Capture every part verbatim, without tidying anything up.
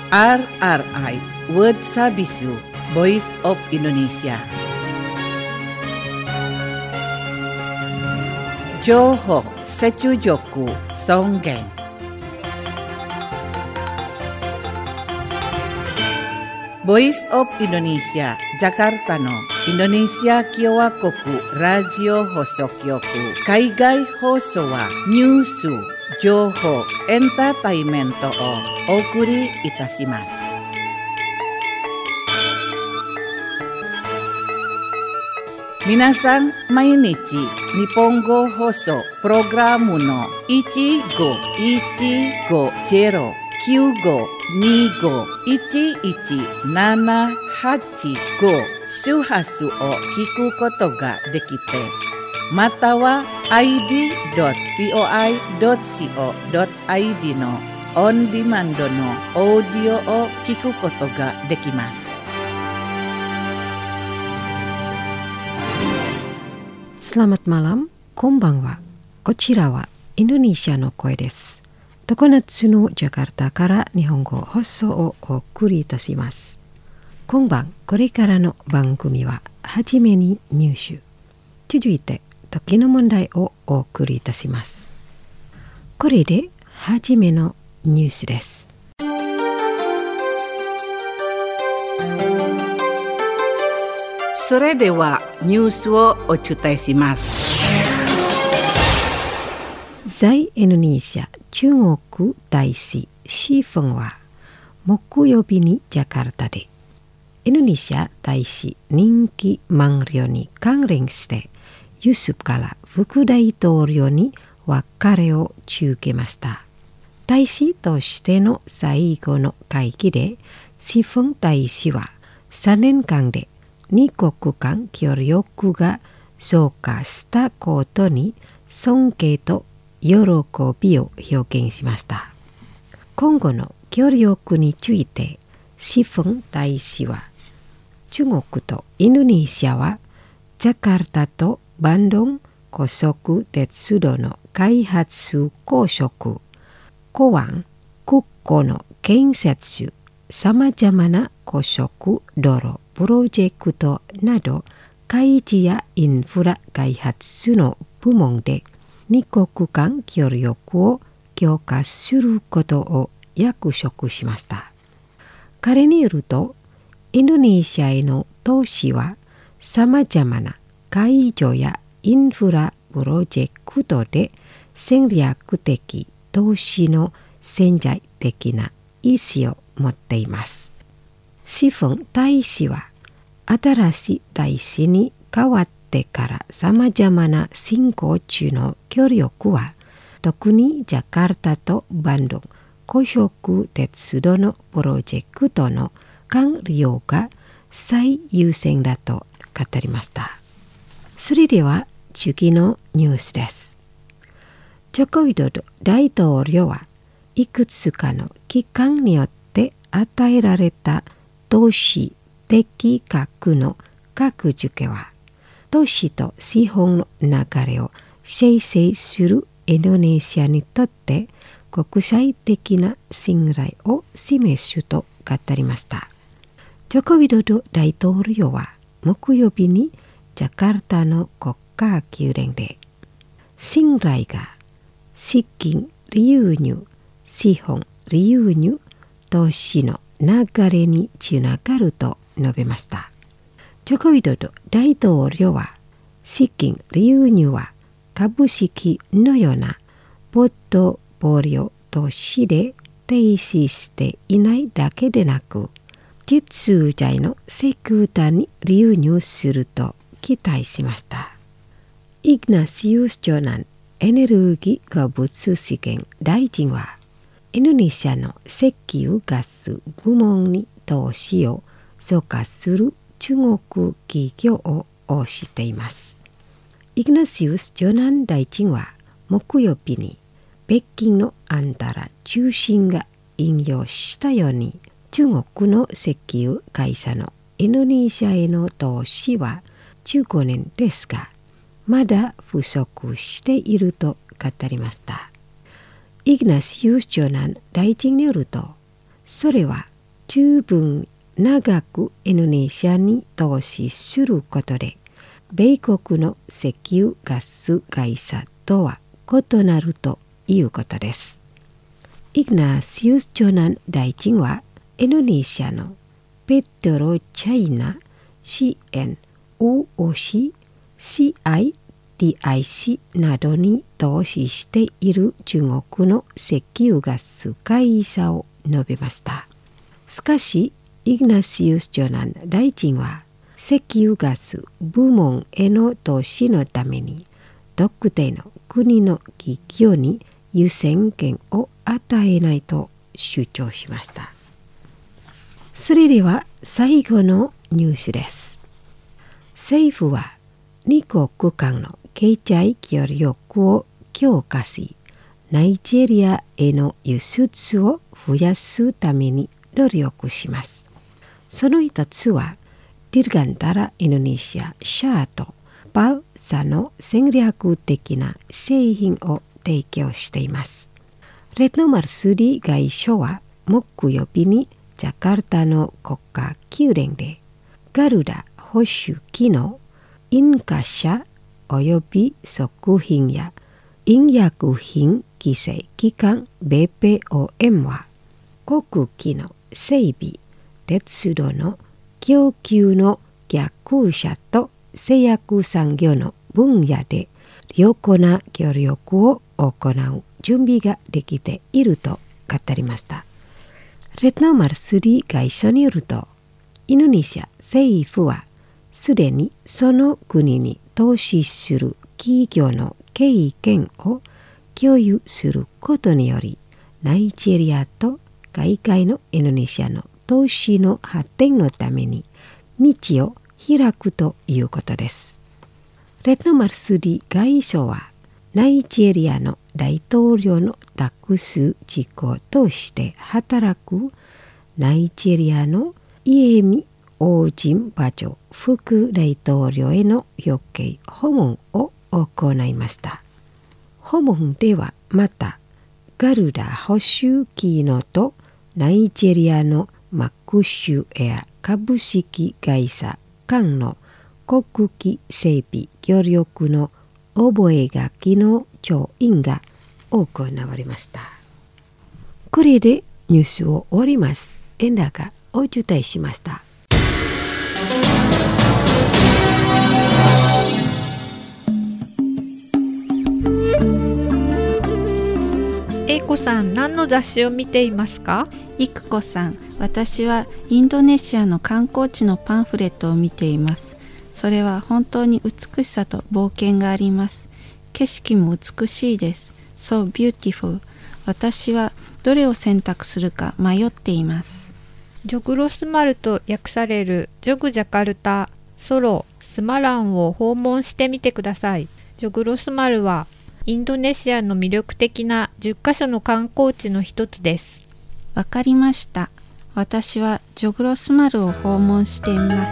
アールアールアイWorld Service Voice of Indonesia。情報接続尊厳。Voice of Indonesia Jakartaのインドネシア共和国ラジオ放送局。海外放送はニュース、情報、エンターテインメントをお送りいたします。皆さん、毎日日本語放送プログラムのいちごいちごゼロきゅうごにごいちいちななはちご周波数を聞くことができて、または アイディードットブイオアイドットシーオードットアイディー のオンディマンドのオーディオを聞くことができます。 Selamat malam, こんばんは。こちらはインドネシアの声です。常夏のジャカルタから日本語放送をお送りいたします。今晩これからの番組ははじめにニュース、続いて時の問題をお送りいたします。これではじめのニュースです。 それではニュースをお伝えします。 在インドネシア中国大使シフォンは木曜日にジャカルタでインドネシア大使任期満了に関連してユスフから副大統領に別れを告げました。大使としての最後の会議でシフォン大使はさんねんかんでに国間協力が増加したことに尊敬と喜びを表現しました。今後の協力についてシフォン大使は、中国とインドネシアはジャカルタとバンドン高速鉄道の開発構築、港湾、空港の建設、さまざまな高速道路プロジェクトなど海事やインフラ開発の部門で二国間協力を強化することを約束しました。彼によると、インドネシアへの投資はさまざまな海上やインフラプロジェクトで戦略的投資の潜在的な意思を持っています。シフォン大使は新しい大使に代わってからさまざまな進行中の協力は、特にジャカルタとバンドン高速鉄道のプロジェクトの完了が最優先だと語りました。それでは次のニュースです。ジョコウィドド大統領はいくつかの機関によって与えられた投資的額の格付けは、投資と資本の流れを生成するインドネシアにとって国際的な信頼を示すと語りました。ジョコウィドド大統領は木曜日にジャカルタの国家宮殿で、信頼が資金流入、資本流入、投資の流れにつながると述べました。ジョコウィドド大統領は、資金流入は株式のようなポートフォリオ投資で停止していないだけでなく、実在のセクターに流入すると期待しました。イグナシウス・ジョナンエネルギー鉱物資源大臣は、インドネシアの石油ガス部門に投資を増加する中国企業を推しています。イグナシウス・ジョナン大臣は木曜日に北京のアンタラ中心が引用したように、中国の石油会社のインドネシアへの投資はじゅうごねんですが、まだ不足していると語りました。イグナシウス・ジョナン大臣によると、それは十分長くインドネシアに投資することで、米国の石油ガス会社とは異なるということです。イグナシウス・ジョナン大臣は、インドネシアのペトロチャイナ シーエヌオーオーシー、シーアイティーアイシー などに投資している中国の石油ガス会社を述べました。しかし、イグナシウス・ジョナン大臣は、石油ガス部門への投資のために、特定の国の企業に優先権を与えないと主張しました。それでは最後のニュースです。政府はに国間の経済協力を強化し、ナイジェリアへの輸出を増やすために努力します。その一つは、ディルガンタラインドネシアシャーとバウサの戦略的な製品を提供しています。レッノマルスリ外相は木曜日にジャカルタの国家宮殿でガルダ保守機能、インカ社及び食品や医薬品規制機関 ビーピーオーエム は航空機の整備、鉄道の供給の逆者と製薬産業の分野で良好な協力を行う準備ができていると語りました。レッノマルスリ外相によると、インドネシア政府はすでにその国に投資する企業の経験を共有することにより、ナイジェリアと海外のインドネシアの投資の発展のために道を開くということです。レッノマルスリ外相は、ナイジェリアの大統領の託す事項として働くナイジェリアのイエミ・オージンバジョ副大統領への表敬訪問を行いました。訪問ではまた、ガルダ保守機能とナイジェリアのマックシュエア株式会社間の航空機整備協力の覚書の調印が行われました。これでニュースを終わります。円高をお伝えしました。 英子さん、何の雑誌を見ていますか？ いくこさん、私はインドネシアの観光地のパンフレットを見ています。それは本当に美しさと冒険があります。景色も美しいです。So beautiful。私はどれを選択するか迷っています。 ジョグロスマルと訳されるジョグジャカルタ、ソロ、スマランを訪問してみてください。ジョグロスマルはインドネシアの魅力的なじゅっかしょの観光地の一つです。 わかりました。私はジョグロスマルを訪問してみます。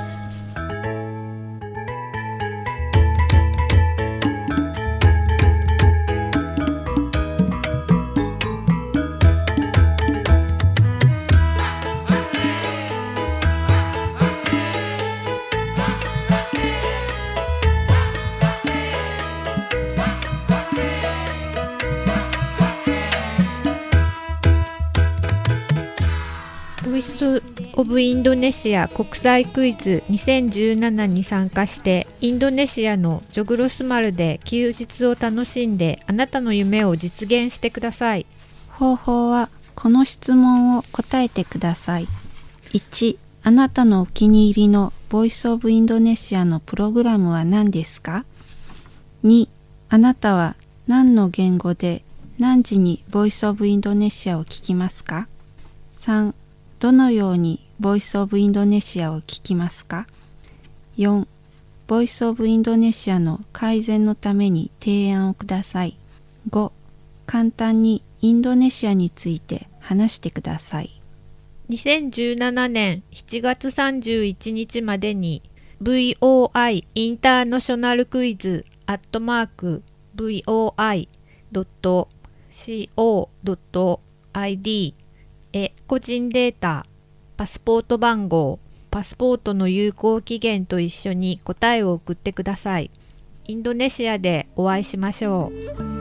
ボイスオブインドネシア国際クイズにせんじゅうななに参加して、インドネシアのジョグロスマルで休日を楽しんで、あなたの夢を実現してください。 方法はこの質問を答えてください。いち、あなたのお気に入りのボイスオブインドネシアのプログラムは何ですか？に、あなたは何の言語で何時にボイスオブインドネシアを聞きますか？さん、どのようにボイスオブインドネシアを聞きますか？よん、ボイスオブインドネシアの改善のために提案をください。ご、簡単にインドネシアについて話してください。 にせんじゅうななねんしちがつさんじゅういちにちまでに ブイオーアイ インターナショナルクイズアットマーク ブイオーアイドットコードットアイディー へ個人データパスポート番号、パスポートの有効期限と一緒に答えを送ってください。インドネシアでお会いしましょう。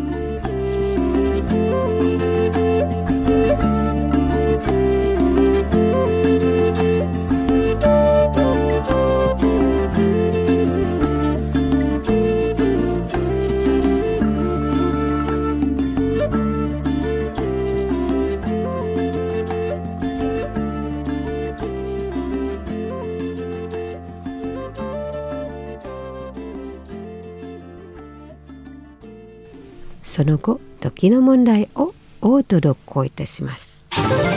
その後、時の問題をお届けいたします。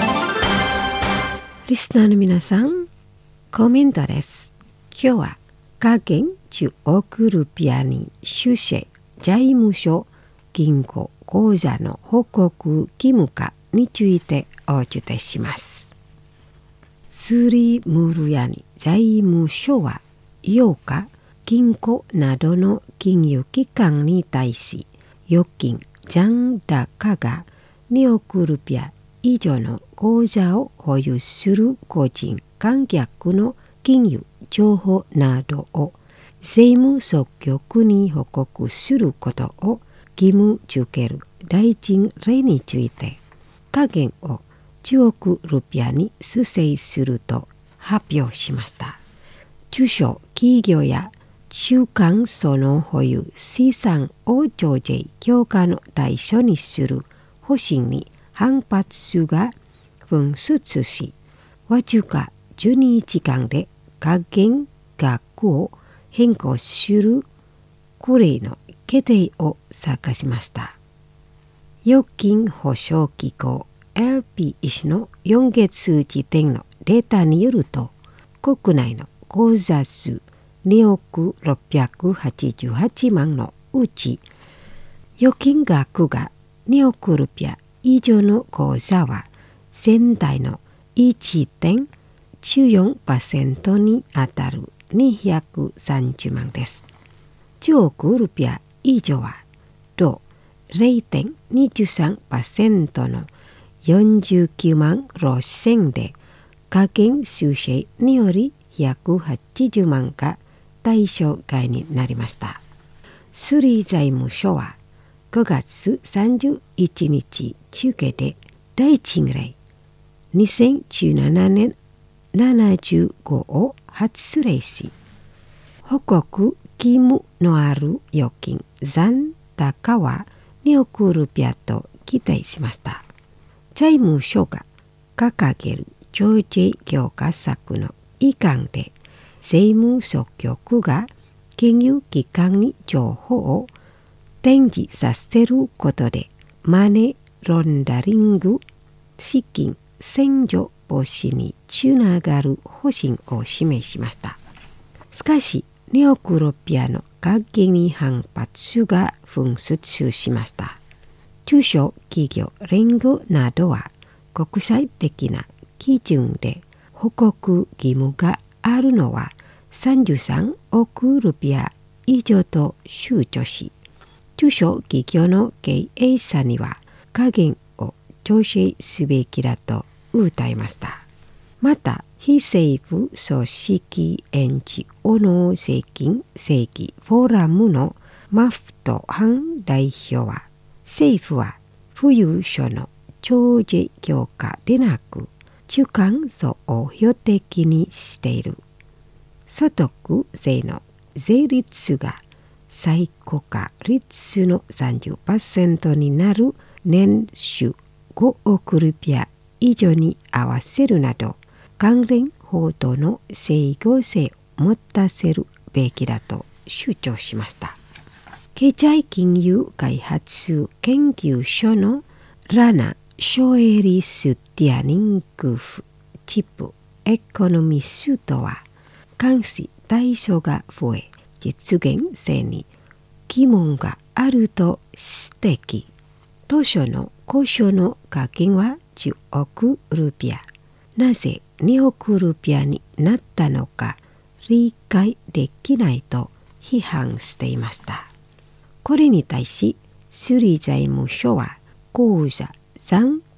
リスナーの皆さん、コメントです。今日は、加減じゅうおくルピアに収支、財務省、銀行、口座の報告義務化についてお伝えします。スリムルヤニ財務省はようか、銀行などの金融機関に対し、預金残高がにおくルピア以上の口座を保有する個人観客の金融情報などを税務総局に報告することを義務付ける大臣令について、加減をじゅうおくルピアに修正すると発表しました。中小企業や中間層の保有資産を徴税強化の対象にする方針に反発が噴出し、わずかじゅうにじかんで加減額を変更するこれの決定を探しました。預金保証機構 エルピーエス のよんがつ時点のデータによると、国内の口座数におくろっぴゃくはちじゅうはちまんのうち、預金額がにおくルピア以上の口座は全体の いちてんじゅうよんパーセント にあたるにひゃくさんじゅうまんです。じゅうおくルピア以上は同 れいてんにじゅうさんパーセント のよんじゅうきゅうまんろっせんで、加減修正によりひゃくはちじゅうまんが対象外になりました。スリ財務省はごがつさんじゅういちにち中継で大臣令にせんじゅうななねんななじゅうごを発令し、報告義務のある預金残高はにおくルピアと規定しました。財務省が掲げる徴税強化策の一環で、税務総局が金融機関に情報を展示させることでマネーロンダリング、資金洗浄防止につながる方針を示しました。しかし、におくルピアの加減に反発が噴出しました。中小企業連合などは国際的な基準で報告義務があるのはさんじゅうさんおくルピア以上と主張し、中小企業の経営者には加減を調整すべきだと訴えました。また、非政府組織エヌジーオーの税金正義フォーラムのマフトハン代表は、政府は富裕層の徴税強化でなく、中間層を標的にしている。所得税の税率が最高化率の さんじゅっパーセント になる年収ごおくルピア以上に合わせるなど、関連法との整合性を持たせるべきだと主張しました。経済金融開発研究所のラナ・ショエリスティアニングフチップエコノミストは、監視対象が増え、実現性に疑問があると指摘。当初の交渉の加減はじゅうおくルピア。なぜにおくルピアになったのか理解できないと批判していました。これに対し、スリ財務省は口座残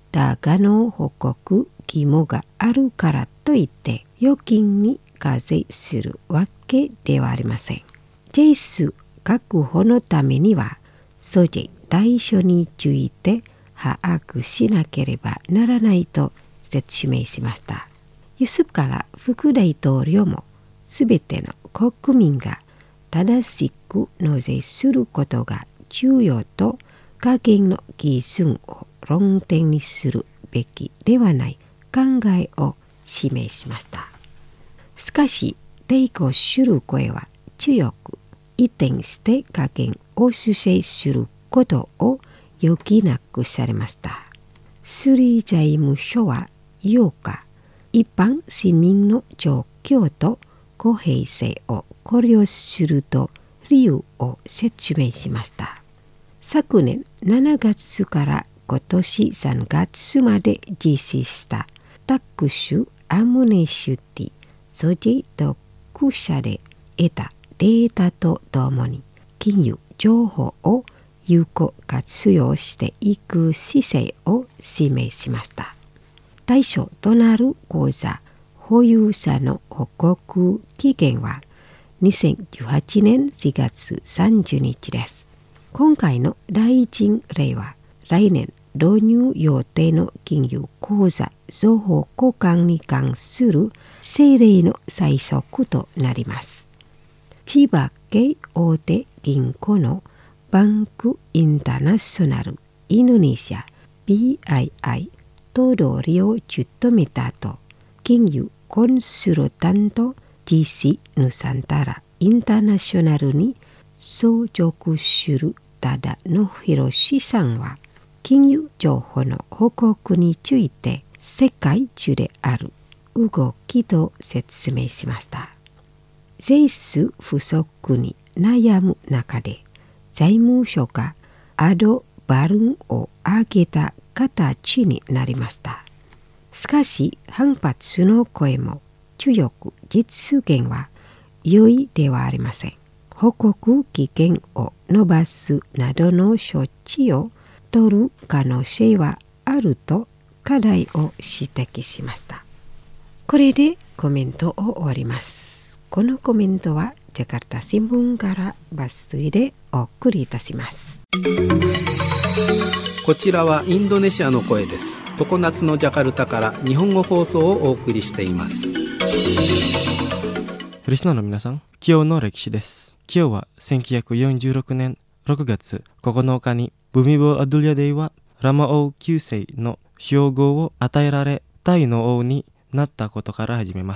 だがの報告義務があるからといって預金に課税するわけではありません。税収確保のためには租税対象について把握しなければならないと説明しました。ユスフから副大統領もすべての国民が正しく納税することが重要と加減の基準を論点にするべきではない考えを示しました。しかし抵抗する声は強く、一転して加減を修正することを余儀なくされました。スリー財務省はようか、一般市民の状況と公平性を考慮すると理由を説明しました。昨年しちがつから今年さんがつまで実施したタックスアムネシティ租税特社で得たデータとともに金融情報を有効活用していく姿勢を示しました。対象となる口座保有者の報告期限はにせんじゅうはちねんしがつさんじゅうにちです。今回の大臣令は来年導入予定の金融口座情報交換に関する政令の最速となります。千葉系大手銀行のバンクインターナショナルインドネシア ビーアイアイ 頭取を務めた後、金融コンサルタント ジーシー ヌサンタラインターナショナルに相続する多田野博さんは、金融情報の報告について世界中である動きと説明しました。税収不足に悩む中で財務省がアドバルーンを上げた形になりました。しかし反発の声も強く、実現は容易ではありません。報告期限を延ばすなどの処置を取る可能性はあると課題を指摘しました。これでコメントを終わります。このコメントはジャカルタ新聞から抜粋でお送りいたします。 こちらはインドネシアの声です。常夏のジャカルタから日本語放送をお送りしています。 リスナーの皆さん、今日の歴史です。今日はせんきゅうひゃくよんじゅうろくねんろくがつここのかにブミボ・アドゥリヤデイはラマ王きゅうせいの称号を与えられ、タイの王になったことから始めます。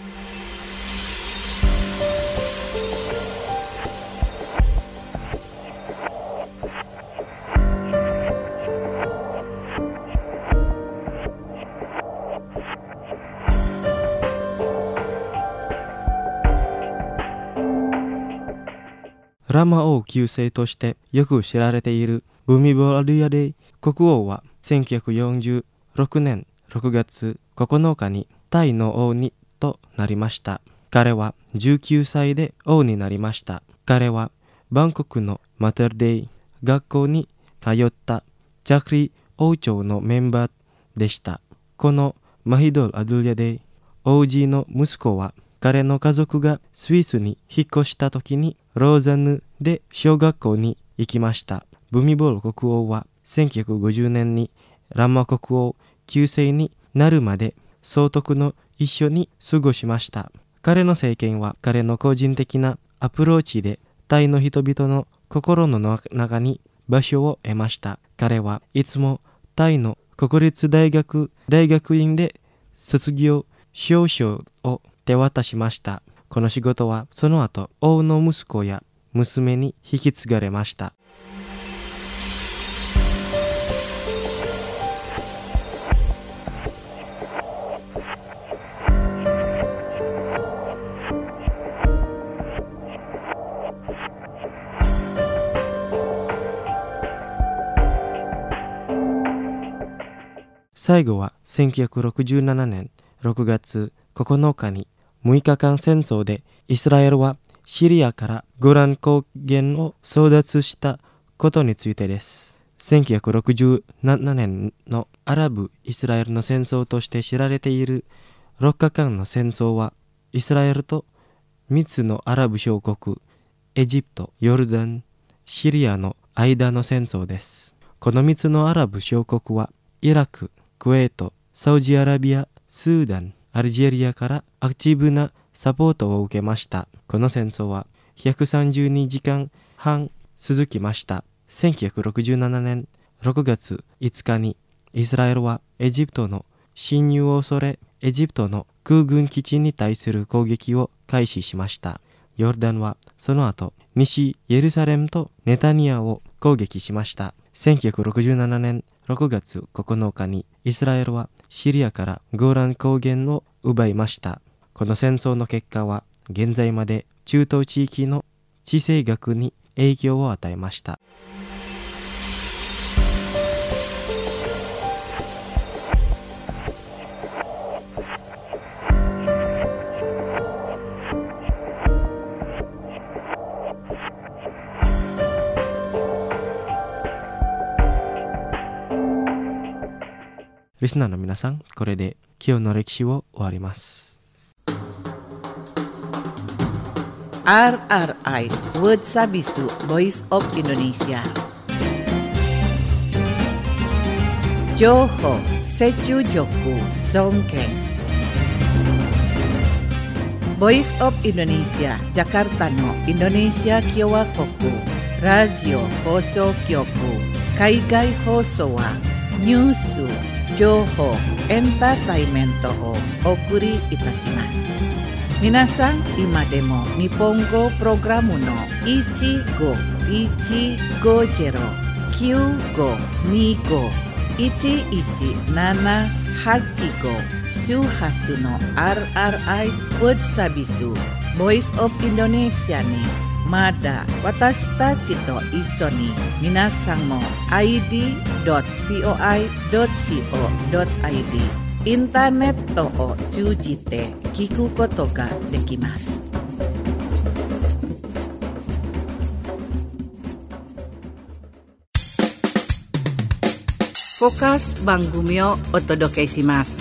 ラマ王きゅうせいとしてよく知られているブミボ・アドゥリヤデイ国王はせんきゅうひゃくよんじゅうろくねんろくがつここのかにタイの王にとなりました。彼はじゅうきゅうさいで王になりました。彼はバンコクのマタルデイ学校に通ったチャクリ王朝のメンバーでした。このマヒドル・アドゥリヤデイ王子の息子は、彼の家族がスイスに引っ越した時にローザヌで小学校に行きました。ブミボル国王はせんきゅうひゃくごじゅうねんにラマ国王きゅうせいになるまで総督の一緒に過ごしました。彼の政権は彼の個人的なアプローチでタイの人々の心の中に場所を得ました。彼はいつもタイの国立大学大学院で卒業証書を手渡しました。この仕事はその後王の息子や娘に引き継がれました。最後はせんきゅうひゃくろくじゅうななねんろくがつここのかにむいかかん戦争でイスラエルはシリアからゴラン高原を争奪したことについてです。 せんきゅうひゃくろくじゅうななねんのアラブ・イスラエルの戦争として知られているろっかかんの戦争は、イスラエルとみっつのアラブ小国、エジプト、ヨルダン、シリアの間の戦争です。このみっつのアラブ小国は、イラク、クウェート、サウジアラビア、スーダン、アルジェリアからアクティブなサポートを受けました。この戦争はひゃくさんじゅうにじかんはん続きました。せんきゅうひゃくろくじゅうななねんろくがついつかにイスラエルはエジプトの侵入を恐れ、エジプトの空軍基地に対する攻撃を開始しました。ヨルダンはその後、西エルサレムとネタニヤを攻撃しました。せんきゅうひゃくろくじゅうななねんろくがつここのかにイスラエルはシリアからゴーラン高原を奪いました。この戦争の結果は現在まで中東地域の地政学に影響を与えました。リスナーの皆さん、これで今日の歴史を終わります。 アールアールアイ Word Sabisu Voice of Indonesia 情報、接中辱、尊敬 Voice of Indonesia ジャカルタのインドネシア共和国ラジオ放送局海外放送はニュース情報、エンターテインメントをお送りいたします。皆さん、今でも日本語プログラムのいちごいちごゼロ きゅうごにご いちいちななはちご 周波数の アールアールアイ Word Sabisu Voice of Indonesia にまだ私たちと一緒に皆さんも アイディードットポイドットコドットアイディー インターネットを通じて聞くことができます。フォーカス番組をお届けします。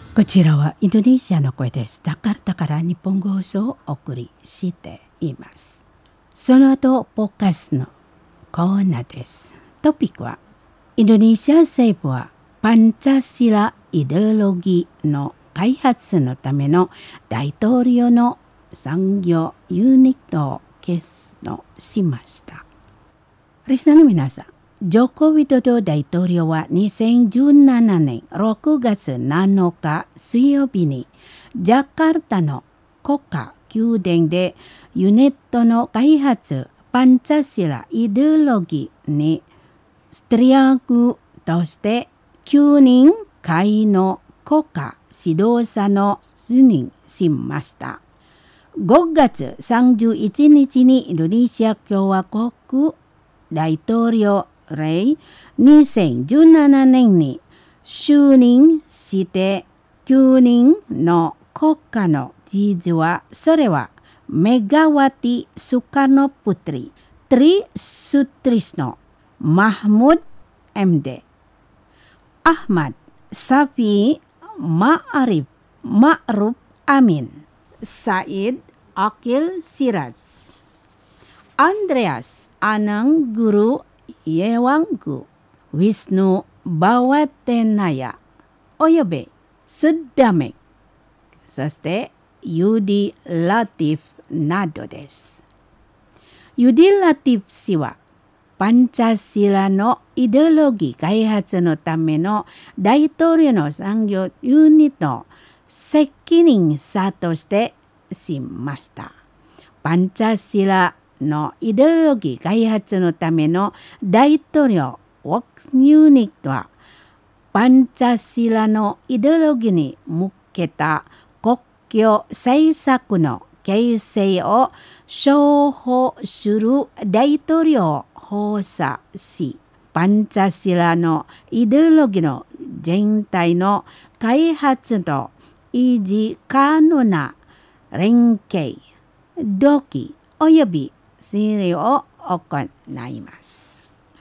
こちらはインドネシアの声です。ジャカルタから日本語放送をお送りしています。その後、ポッカスのコーナーです。トピックは、インドネシア政府はパンチャシライデオロギーの開発のための大統領の産業ユニットを結成しました。リスナーの皆さん、ジョコ・ウィドド大統領はにせんじゅうななねんろくがつなのか水曜日にジャカルタの国家宮殿でユニットの開発パンチャシライデオロギーにストリアグとしてきゅうにん会の国家指導者の就任しました。ごがつさんじゅういちにちにインドネシア共和国大統領令にせんじゅうななねんに就任してきゅうにんの国家の事実は、それはメガワティ・スカルノ・プトリ、トリ・ストリスノ、マハムド・エムデ、アハマド・サフィ・マアリフ・マルフ・アミン、サイド・アキル・シラズ、アンドレアス・アナン・グル・イエワング、ウィスヌ・バワテナヤ、およびスダメ、そしてユディ・ラティフなどです。ユディ・ラティフ氏はパンチャシラのイデオロギー開発のための大統領の産業ユニットの責任者としてしました。パンチャシラのイデオロギー開発のための大統領ワークスユニットはパンチャシラのイデオロギーに向けた国境政策の形成を商法する大統領を補佐し、パンチャシラのイデオロギーの全体の開発と維持可能な連携、動機および推理を行います。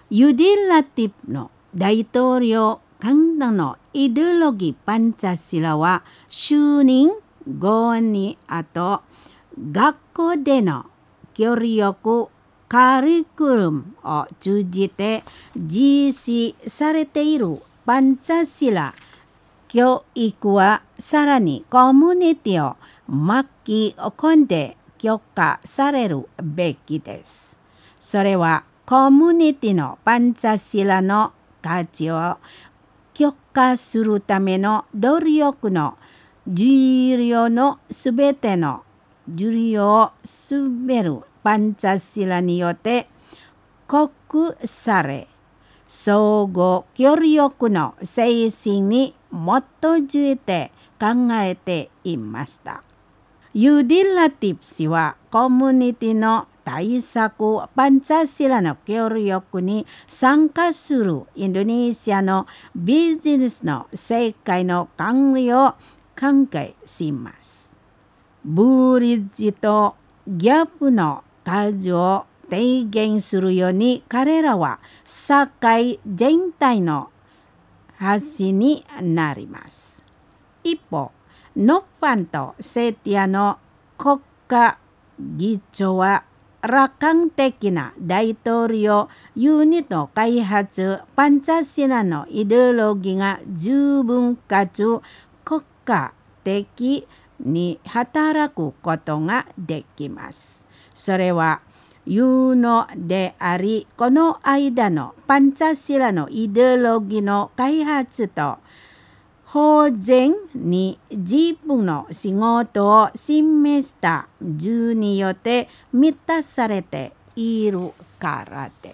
ユディラティブの大統領間のイデオロギーパンチャシラは就任後にあと学校での教育カリキュラムを通じて実施されているパンチャシラ教育はさらにコミュニティを巻き込んで強化されるべきです。それはコミュニティのパンチャシラの価値を強化するための努力の重要のすべての重要を滑るパンチャシラによって克服され、相互協力の精神に基づいて考えていました。ユディラティブ氏はコミュニティの対策パンチャシラの協力に参加するインドネシアのビジネスの世界の管理を関係します。ブリッジとギャップの数を低減するように彼らは社会全体の橋になります。一方、ノッパンとセティアの国家議長は楽観的な大統領ユニット開発パンチャシラのイデオロギーが十分かつ国家的に働くことができます。それは有能であり、この間のパンチャシラのイデオロギーの開発と法然に自分の仕事を示した図によって満たされているからです。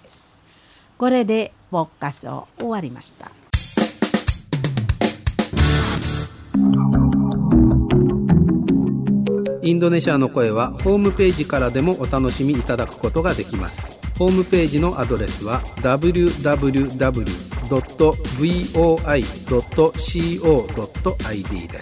これでポッカスを終わりました。 インドネシアの声はホームページからでもお楽しみいただくことができます。ホームページのアドレスは ダブリューダブリューダブリュードットブイオーアイドットコードットアイディー です。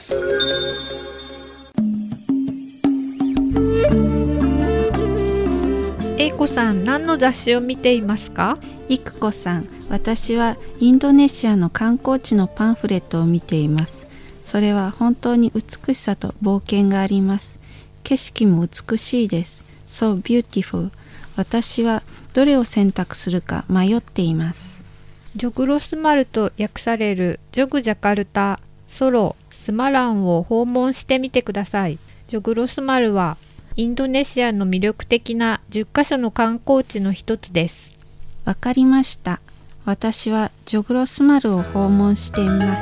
英子さん、何の雑誌を見ていますか？ いくこさん、私はインドネシアの観光地のパンフレットを見ています。それは本当に美しさと冒険があります。景色も美しいです。So beautiful。私はどれを選択するか迷っています。 ジョグロスマルと訳されるジョグジャカルタ、ソロ、スマランを訪問してみてください。ジョグロスマルはインドネシアの魅力的なじゅっかしょの観光地の一つです。 わかりました。私はジョグロスマルを訪問してみます。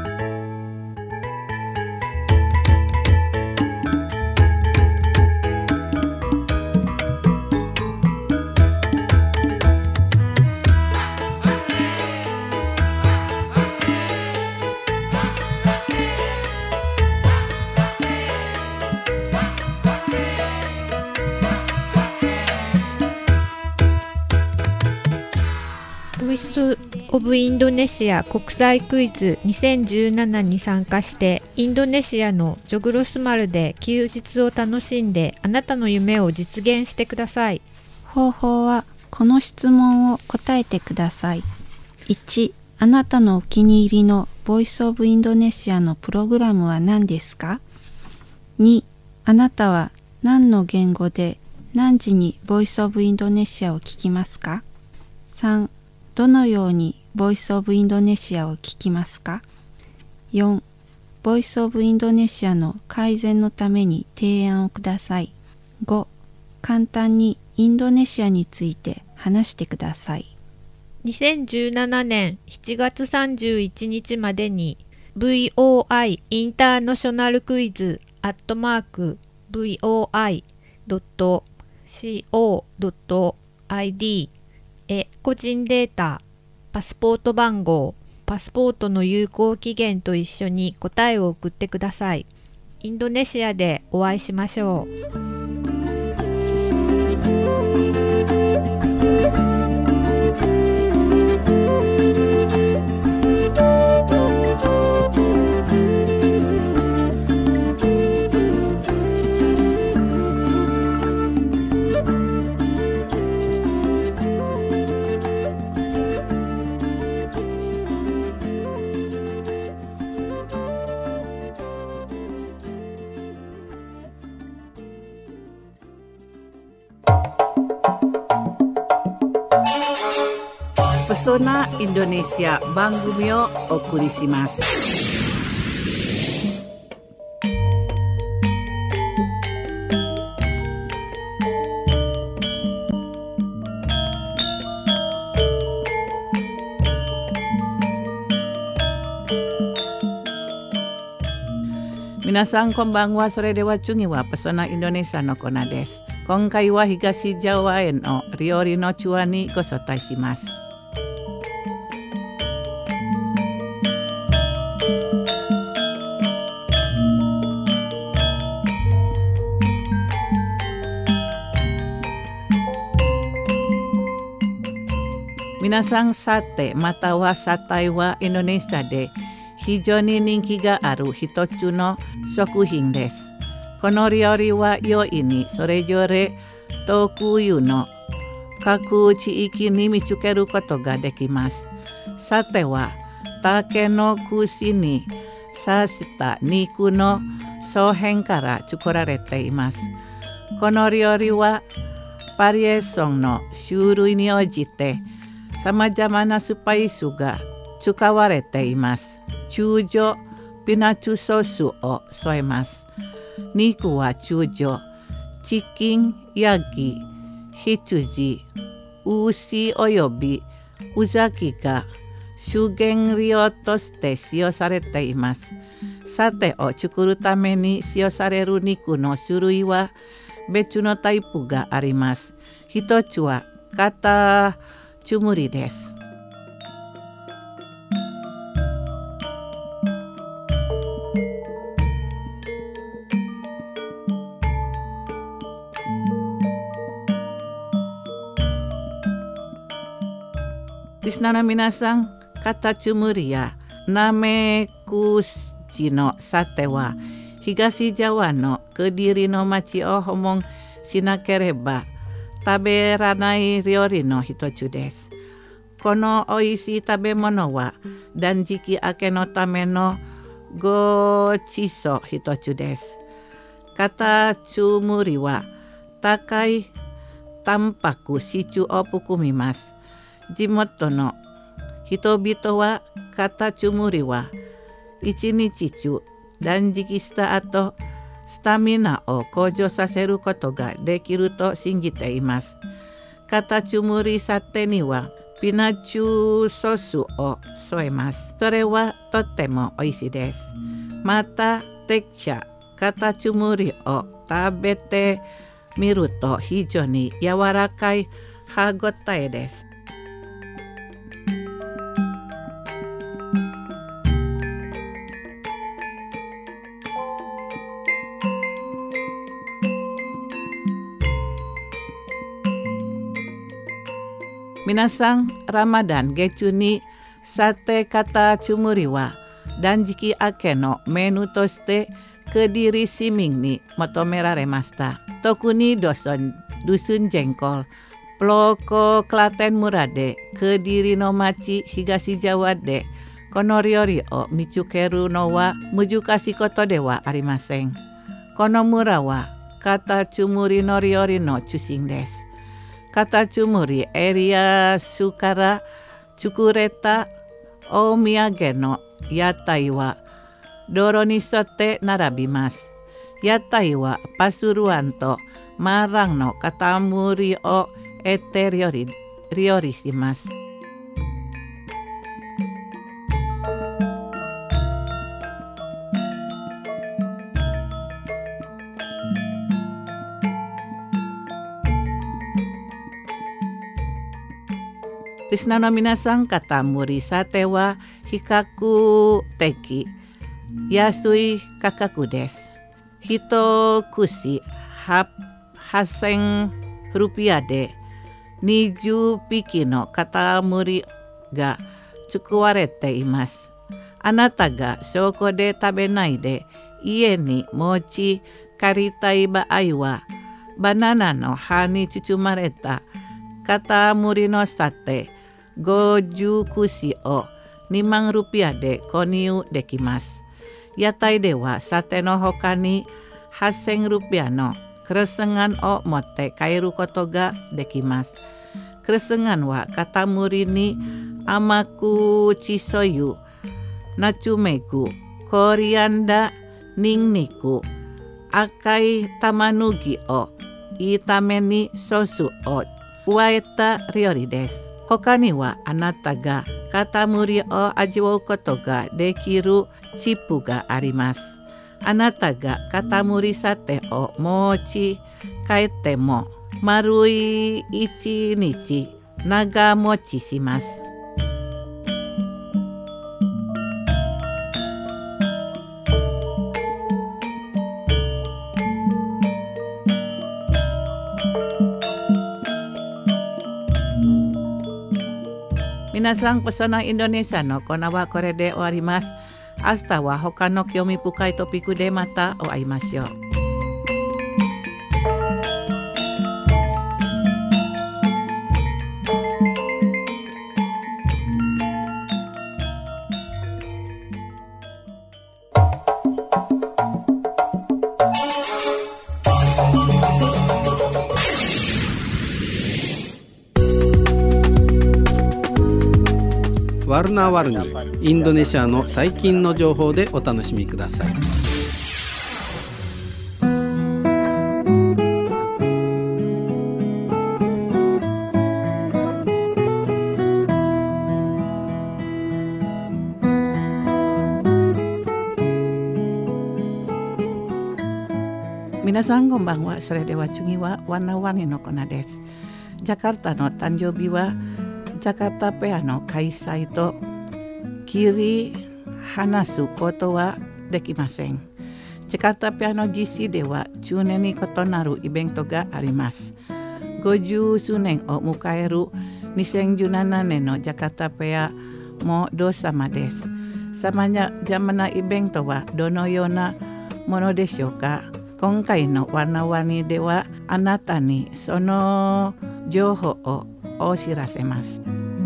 ボイス・オブ・インドネシア国際クイズにせんじゅうななに参加してインドネシアのジョグロスマルで休日を楽しんであなたの夢を実現してください。 方法はこの質問を答えてください。いち、あなたのお気に入りのボイス・オブ・インドネシアのプログラムは何ですか？に、あなたは何の言語で何時にボイス・オブ・インドネシアを聞きますか？さん、どのようにボイスオブインドネシアを聞きますか？よん、ボイスオブインドネシアの改善のために提案をください。ご、簡単にインドネシアについて話してください。 にせんじゅうななねんしちがつさんじゅういちにちまでに ブイオーアイ インターナショナルクイズアットマーク ブイオーアイドットコードットアイディー へ個人データ、パスポート番号、パスポートの有効期限と一緒に答えを送ってください。インドネシアでお会いしましょう。 Pesona Indonesia 番組をお送りします。皆さんこんばんは。それでは次はペソナインドネシアのコーナーです。今回は東ジャワへの料理のツアーにご招待します。皆さんサテまたはサタイはインドネシアで非常に人気がある一つの食品です。この料理は容易にそれぞれ特有の各地域に見つけることができます。さては竹の串に刺した肉の総辺から作られています。この料理はバリエーションの種類に応じてさまざまなスパイスが使われています。通常ピナッツソースを添えます。肉は通常チキン、ヤギ、羊、牛およびウザギが主原料として使用されています。サテを作るために使用される肉の種類は別のタイプがあります。一つはカタツムリです。リスナーの皆さん、カタツムリやナメクジのサテは東ジャワのクディリの町を訪問しなければ食べられない料理の一つです。このおいしい食べ物は断食明けのためのごちそう一つです。カタツムリは高いタンパク質を含みます。地元の人々はカタツムリは一日中断食した後スタミナを向上させることができると信じています。カタツムリサテにはピナッツソースを添えます。それはとっても美味しいです。またテクチャカタツムリを食べてみると非常に柔らかい歯ごたえです。皆さん、ラマダン月にサテカタツムリは断食明けのメニューとしてクディリ市民に求められました。特にドソン、ドスンジェンコル、プロコクラテン村でクディリの町東ジャワでこの料理を見つけるのは難しいことではありません。この村はカタツムリの料理の中心です。カタツムリエリアスから作れたお土産の屋台は道路に沿って並びます。屋台はパスルアンとマランの塊を得て料理、料理します。リスナーの皆さん、カタムリサテは比較的安い価格です。一串はっせんルピアでにじゅっぴきのカタムリが使われています。あなたがそこで食べないで家に持ち帰りたい場合はバナナの葉に包まれたカタムリのサテごじゅっ串をにまんルピアで購入できます。屋台ではサテの他にはっせんルピアのクルスガンを持って帰ることができます。クルスガンはカタムリに amaku chisoyu, nachumeku, korianda, ningniku, akai tamanugi o itame ni sosu o uwaeta ryori desu. 他にはあなたが肩むりを味わうことができるチップがあります。あなたが肩むりさてを持ち帰っても丸い一日長持ちします。皆さん、そのインドネシアのコーナーはこれで終わります。明日は他の興味深いトピックでまたお会いましょう。 ワルナワルニ、インドネシアの最近の情報でお楽しみください。 皆さんこんばんは。それでは次はワナワニのコーナーです。ジャカルタの誕生日はジャカルタペアの開催と切り離すことはできません。ジャカルタペアの実施ではじゅうねんに異なるイベントがあります。ごじゅう数年を迎えるにせんじゅうななねんのジャカルタペアも同様です。さまざまなイベントはどのようなものでしょうか。今回のワナワニではあなたにその情報をお知らせます。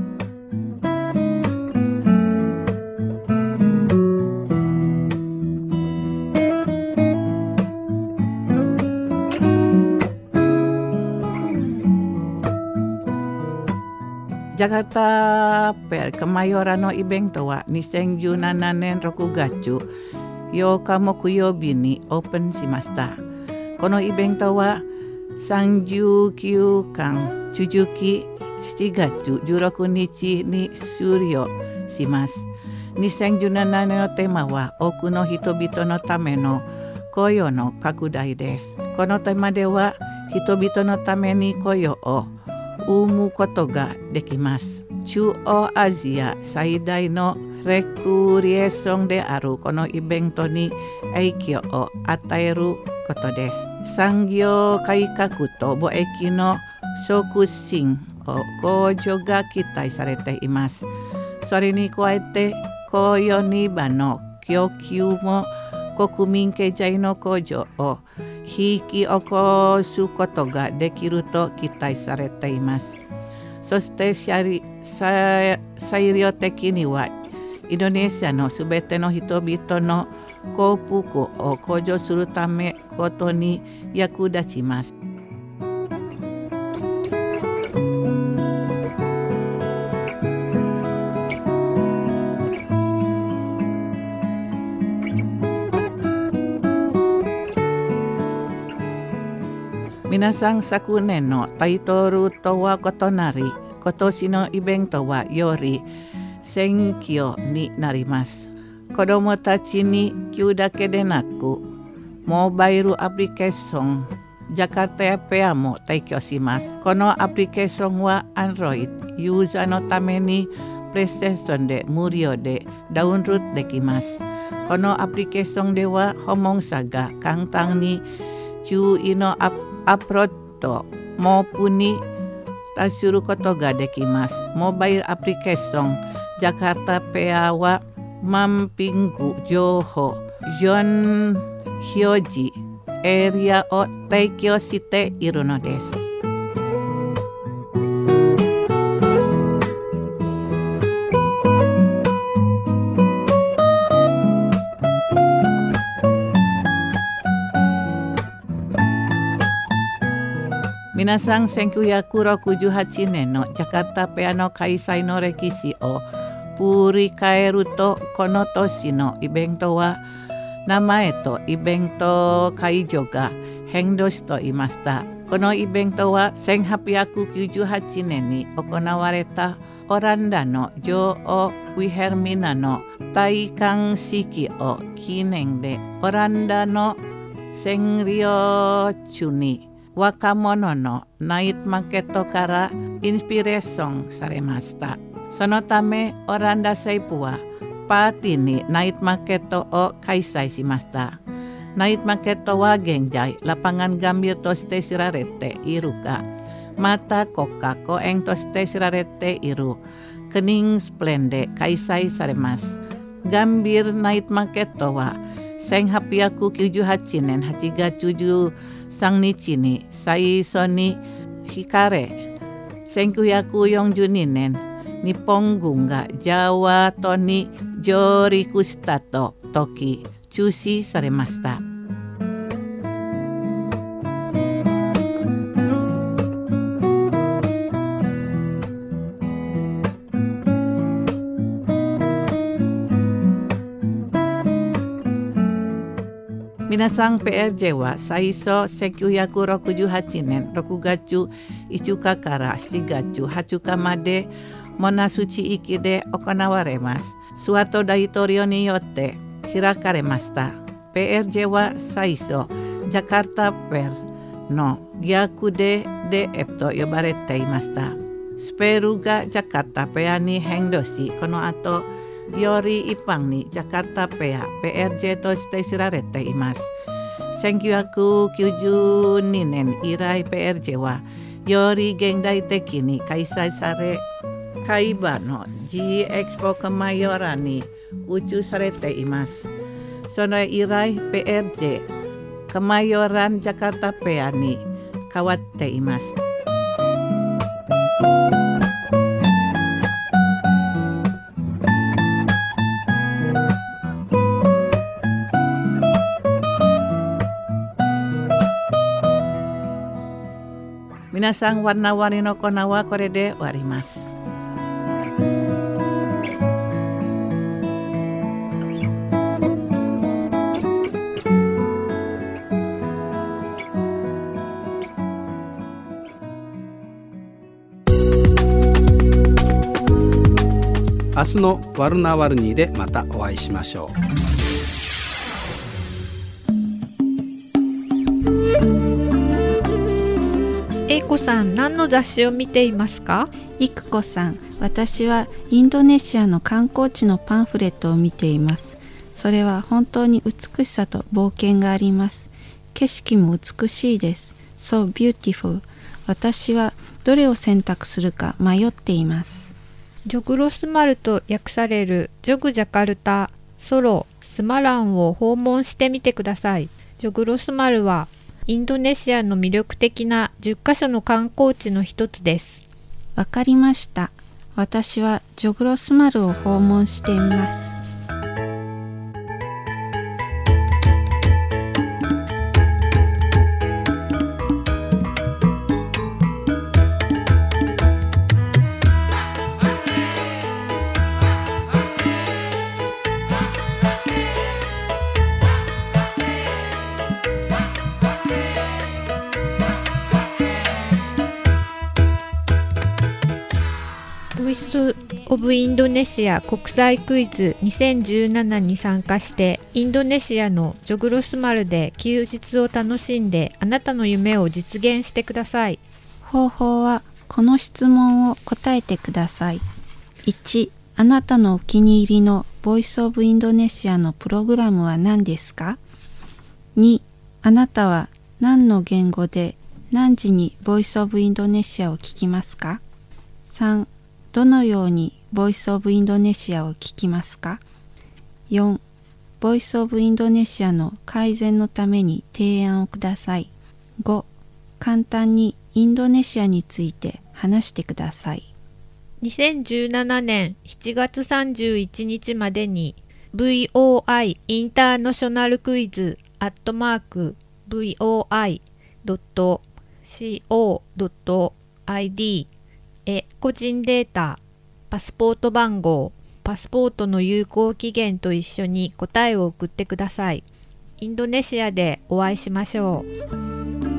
ジャカルタペアカマヨラのイベントはにせんじゅうななねんろくがつようか木曜日にオープンしました。このイベントはさんじゅうきゅうかん続きしちがつじゅうろくにちに終了します。にせんじゅうななねんのテーマは多くの人々のための雇用の拡大です。このテーマでは人々のために雇用を生むことができます。中央アジア最大のレクリエーションであるこのイベントに影響を与えることです。産業改革と貿易の促進を向上が期待されています。それに加えて雇用場の供給も国民経済の向上を引き起こすことができると期待されています。そして最終的にはインドネシアのすべての人々の幸福を向上するためことに役立ちます。皆さん、昨年のタイトルとは異なり、今年のイベントはより選挙になります。子どもたちに給だけでなく、モバイルアプリケーション、ジャカルタやペアも提供します。このアプリケーションは Android ユーザーのためにプレイステーションで無料でダウンロードできます。このアプリケーションでは訪問者が簡単に注意のアプロードモープに達することができます。モバイルアプリケーションジャカルタペアはマッピング情報、ジョン表示、エリアを提供しているのです。皆皆さんせんきゅうひゃくろくじゅうはちねんのジャカルタペアの開催の歴史を振り返ると、この年のイベントは名前とイベント会場が変動していました。このイベントはせんはっぴゃくきゅうじゅうはちねんに行われたオランダの女王ウィヘルミナの戴冠式を記念で、オランダの占領中に若者のナイトマーケットからインスピレーションされました。そのためオランダ政府はパーティーにナイトマーケットを開催しました。ナイトマーケットは現在ラパガンガンビルとして知られているが、また国家公園として知られているクニンスプレンで開催されます。ガンビルナイトマーケットはせんはっぴゃくきゅうじゅうはちねんはちがつじゅうさんにちに最初に開かれ、せんきゅうひゃくよんじゅうにねん日本軍がジャワ島に上陸したと時中止されました。皆さん ピーエルジェー は最初せんきゅうひゃくろくじゅうはちねんろくがついちにちからしちがつはつかまでモナス地域で行われます。スワト大統領によって開かれました。 ピーエルジェー は最初ジャカルタペルの逆でデエプと呼ばれていました。スペルがジャカルタペアに変動し、この後より一般にジャカルタペア ピーエルジェー として知られています。せんきゅうひゃくきゅうじゅうにねん以来 ピーエルジェー はより現代的に開催され、海馬の G エクスポカマヨラに宇宙されています。それ以来 ピーエルジェー カマヨランジャカルタペアに変わっています。皆さん、warna-warniのコーナーはこれで終わります。 明日のワルナワルニーでまたお会いしましょう。 英子さん、何の雑誌を見ていますか？ いくこさん、私はインドネシアの観光地のパンフレットを見ています。それは本当に美しさと冒険があります。景色も美しいです。So beautiful。私はどれを選択するか迷っています。 ジョグロスマルと訳されるジョグジャカルタ、ソロ、スマランを訪問してみてください。ジョグロスマルはインドネシアの魅力的なじゅっかしょの観光地の一つです。 わかりました。私はジョグロスマルを訪問してみます。 ボイスオブインドネシア国際クイズにせんじゅうななに参加して、インドネシアのジョグロスマルで休日を楽しんで、あなたの夢を実現してください。 方法はこの質問を答えてください。いち、あなたのお気に入りのボイスオブインドネシアのプログラムは何ですか？に、あなたは何の言語で何時にボイスオブインドネシアを聞きますか？さん、どのようにボイスオブインドネシアを聞きますか？よん、ボイスオブインドネシアの改善のために提案をください。ご、簡単にインドネシアについて話してください。 にせんじゅうななねんしちがつさんじゅういちにちまでに ブイオーアイ インターナショナルクイズアットマーク ブイオーアイドットシーオードットアイディー へ個人データ、パスポート番号、パスポートの有効期限と一緒に答えを送ってください。インドネシアでお会いしましょう。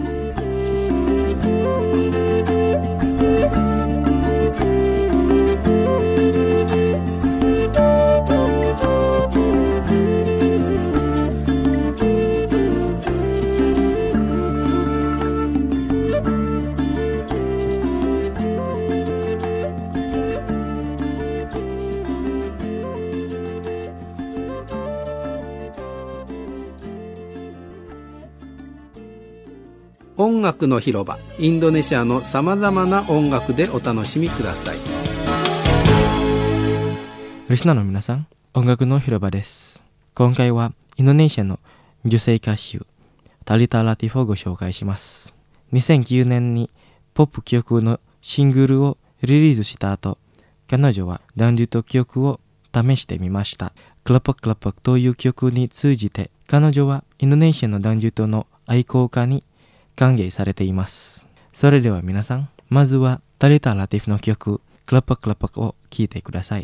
音楽の広場、インドネシアのさまざまな音楽でお楽しみください。 リスナーの皆さん、音楽の広場です。今回はインドネシアの女性歌手タリタ・ラティフをご紹介します。にせんきゅうねんにポップ曲のシングルをリリースした後、彼女はダンデュート曲を試してみました。クラパクラパクという曲に通じて、彼女はインドネシアのダンデュートの愛好家に歓迎されています。それでは皆さん、まずはタリタ・ラティフの曲クラパクラパクを聴いてください。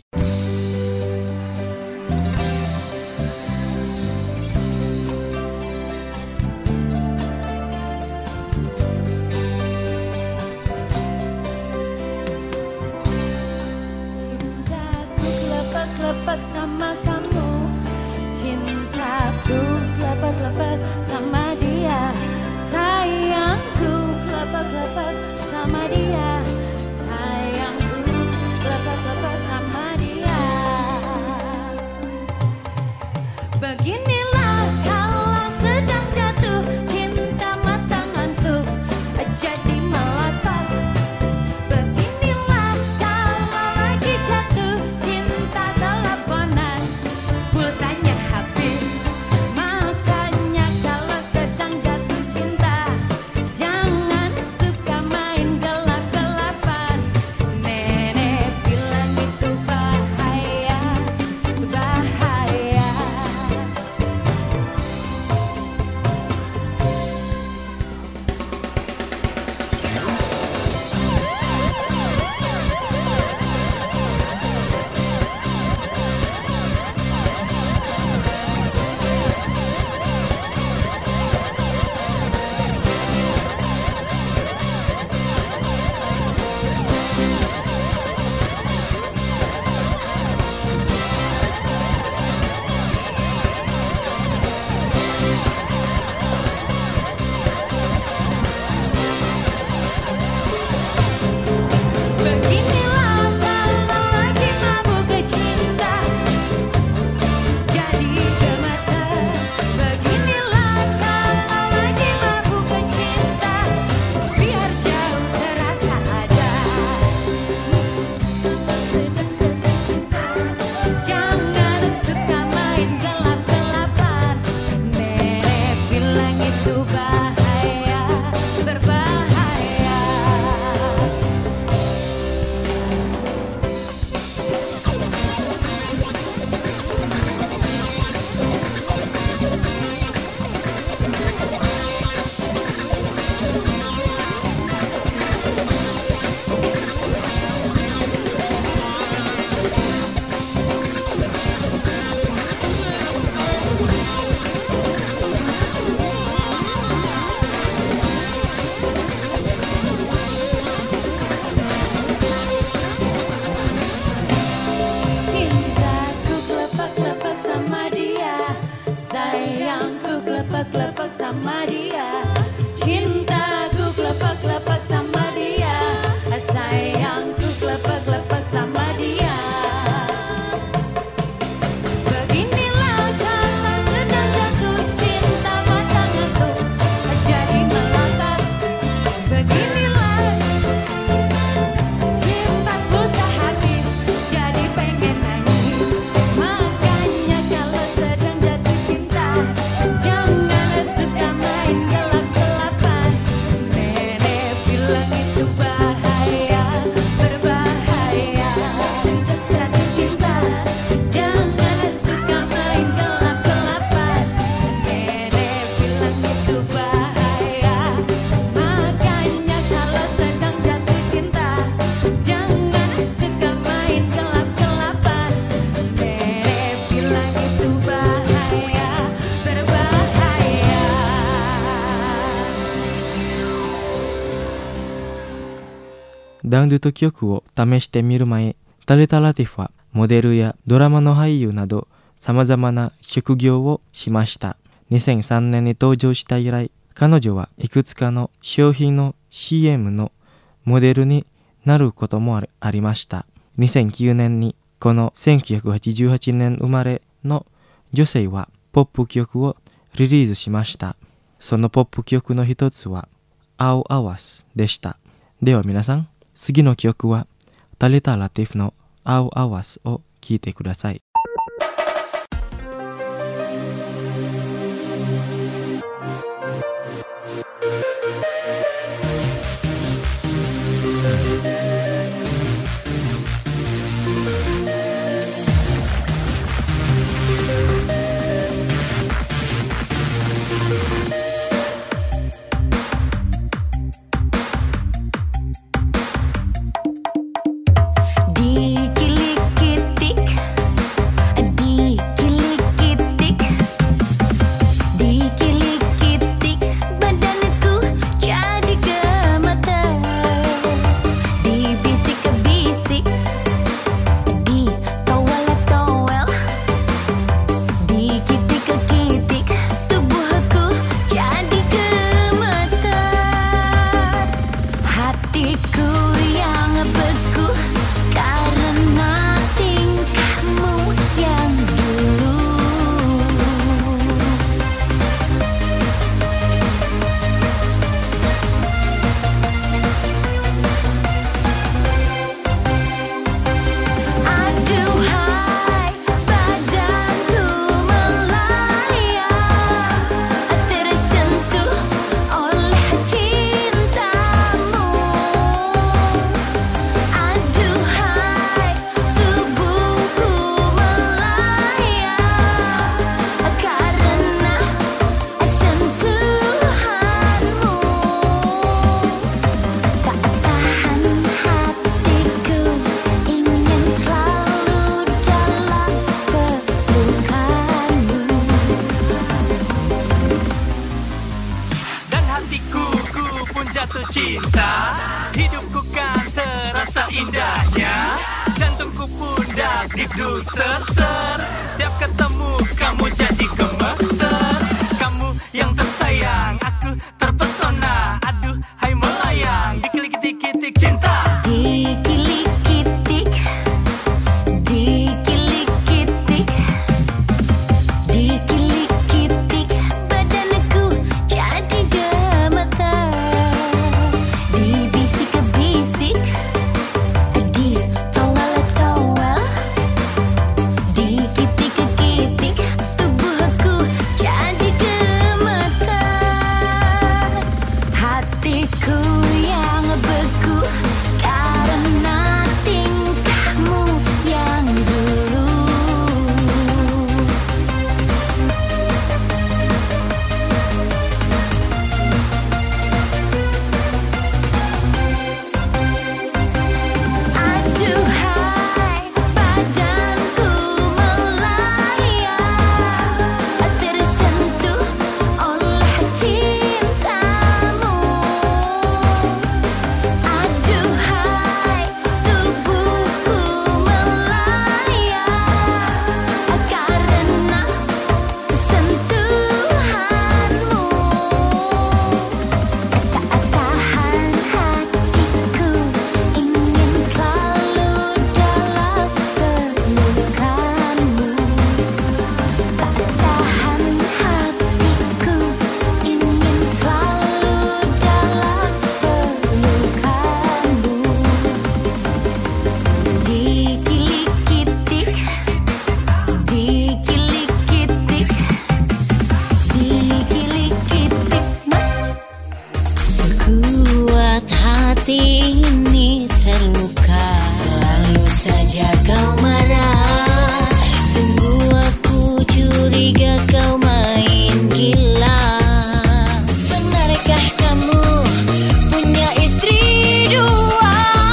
Bahaya ダンドゥト曲を試してみる前、タリタラティフはモデルやドラマの俳優など様々な職業をしました。にせんさんねんに登場した以来、彼女はいくつかの商品の シーエム のモデルになることもありました。にせんきゅうねんにこのせんきゅうひゃくはちじゅうはちねん生まれの女性はポップ曲をリリースしました。そのポップ曲の一つは青アワスでした。では皆さん、次の曲はタリタラティフの青アワスを聴いてください。 cinta, hidupku kan terasa indahnya. Jantungku pun dah dikduk ser-ser. Tiap ketemu kamu jadi gemeter. Kamu yang tersayang, aku terpesona. Aduh, hai melayang, dikilik-kitik cinta. Dikilik-kitik, dikilik-kitik, dikilik-kitik, badanku jadi gemetar. Dibisik-bisik, ditowel-towel, dikitik-kitik, tubuhku jadi gemetar. Hatiku yang beku karena tingkahmu yang dulu. Aduhai, badanku melayang, tersentuh oleh cintamu. Aduhai, tubuhku melayang karena sentuhanmu. Tak tahan hatiku ingin selalu dalam pelukanmu. Tak tahan hatiku ingin selalu dalam pelukanmu. Dikilik-kitik, dikilik-kitik, dikilik-kitik, mas. Sekuat hati ini terluka, selalu saja kau marah. Sungguh aku curiga kau main gila. Benarkah kamu punya istri dua?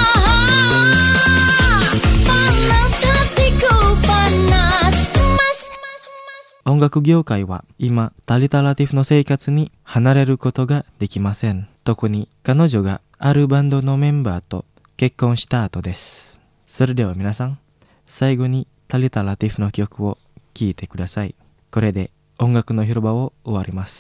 Panas hatiku, panas, mas. 音楽業界は今タリタラティフの生活に離れることができません。特に彼女があるバンドのメンバーと結婚した後です。それでは皆さん、最後にタリタ・ラティフの曲を聴いてください。これで音楽の広場を終わります。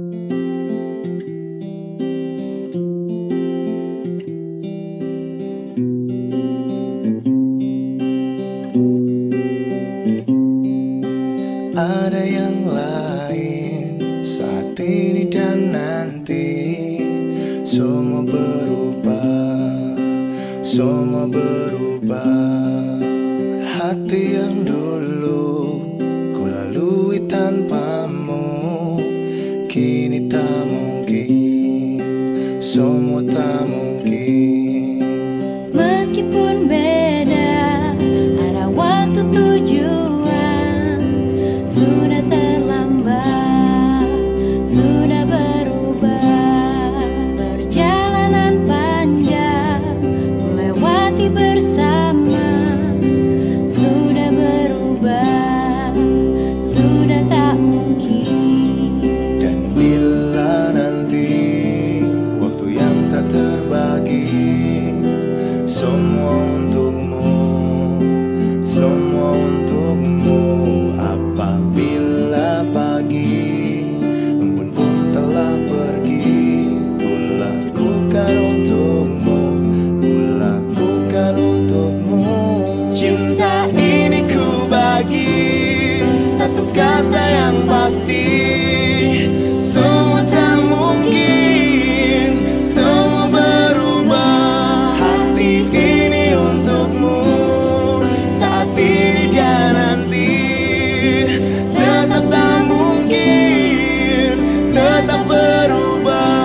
Ada yang lain saat ini dan nanti, semua berubah, semua berubah. Hati yang dulu ku lalui tanpamu, kini tak mungkin, semua tak mungkin. Meskipun beda arah waktu tujuan, sudah terlambat, sudah berubah. Perjalanan panjang ku lewati bersama, sudah berubah, sudah tak mungkin. Dan bila nanti waktu yang tak terbagi, semua untukmu, semua untukmu. Apabila pagi embun pun telah pergi, ku lakukan untukmu, ku lakukan untukmu. Cinta ini ku bagi satu kata yang pasti, semua tak mungkin, semua berubah. Hati ini untukmu, saat ini dan nanti, tetap tak mungkin, tetap berubah.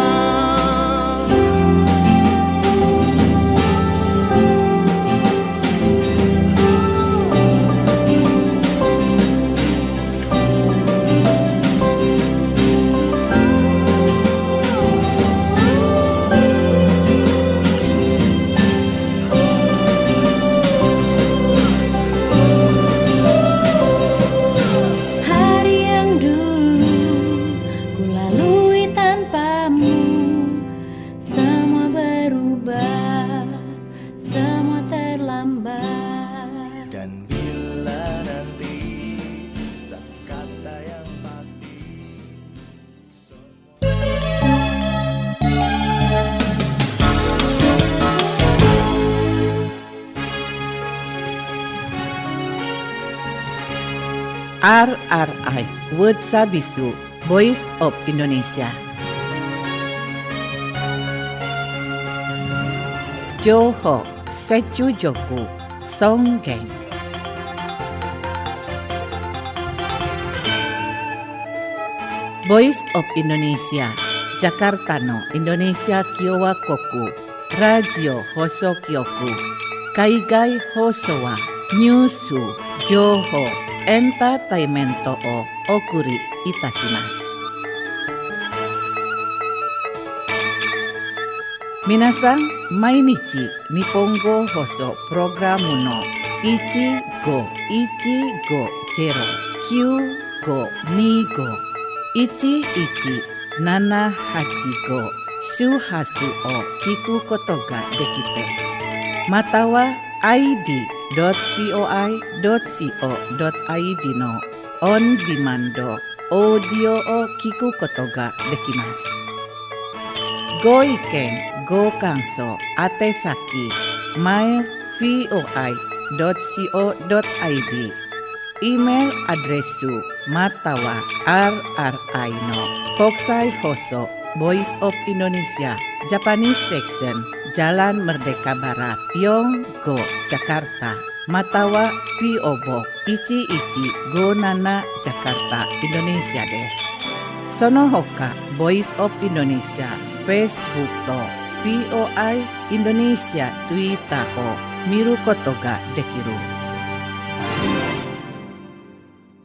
Hari yang dulu ku lalui tanpamu, semua berubah, semua terlambat. Dan bila nanti satu kata yang pasti, R R I Word Sabisu Voice of Indonesia. Johor Secujoku Songgeng. Voice of Indonesia Jakarta no Indonesia Kiowa Koku Radio Hosokyoku Kaigai Hosowa Nyusu Johor Entertainment o okuri itashimasu. Minasan, mainichi Nihongo Hoso Programu no ichi go ichi go zero kyu go ni go ichi ichi nana hachi go shuhasu o kiku koto ga dekite. Mata wa I D dot voi dot co dot i d の on demand オーディオを聞くことができます。ご意見、ご感想、宛先 マイル voi dot co dot i d イメールアドレスまたは アールアールアイ の国際放送 Voice of Indonesia Japanese Section Jalan Merdeka Barat Yonggo Jakarta Matawa P O Box ichi ichi go nana Jakarta Indonesia desu. Sono hoka Voice of Indonesia Facebook と ブイオーアイ Indonesia Twitter を見ることができる